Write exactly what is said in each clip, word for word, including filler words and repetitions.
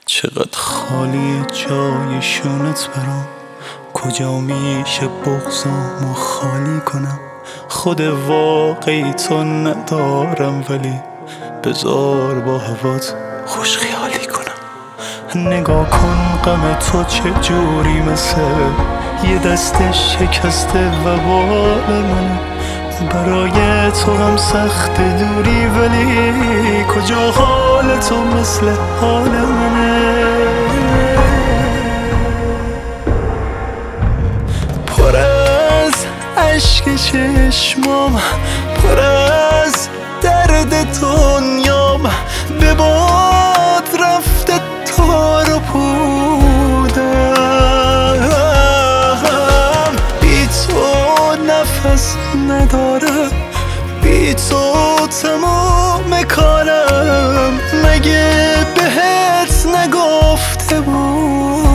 چقدر خالی جای شونت برام، کجا میشه بغضامو خالی کنم. خود واقعی تو ندارم، ولی بذار با هوات خوش خیالی کنم. نگاه کن غم تو چه جوری مثل یه دست شکسته و بال منه. برای تو هم سخت دوری، ولی کجا حال تو مثل حال منه. پر از عشق چشمام، پر از درد دنیام، به باد رفته تار و پودم. بی تو نفس ندارم، بی تو تمام کارم. مگه بهت نگفته بودم؟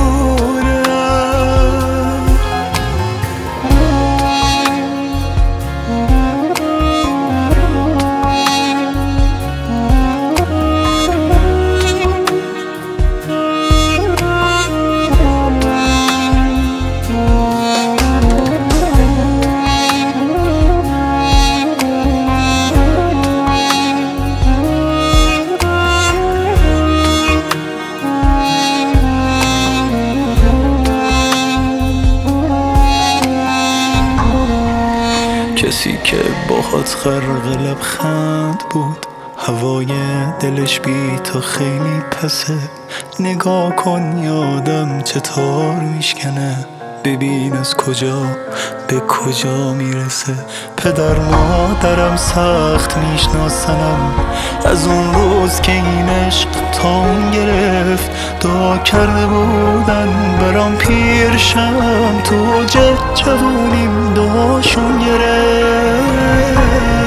کسی که باهات غرق لبخند بود، هوای دلش بی تو خیلی پسه. نگاه کن یادم چطور میشکنه، ببین از کجا به کجا میرسه. پدر مادرم سخت میشناسنم، از اون روز که این عشق تام گرفت. دعا کرده بودن برام پیرشم، تو جه جوونیم دعاشون گرفت.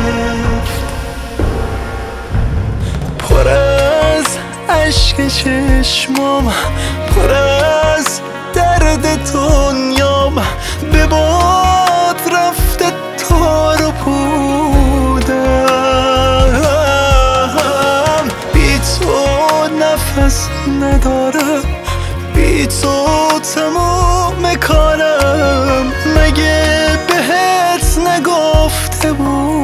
پر از عشق چشمام، پر از درد دنیام، به باد رفته تار و پودم. بی تو نفس ندارم، بی تو تمام کارم. مگه بهت نگفته بود؟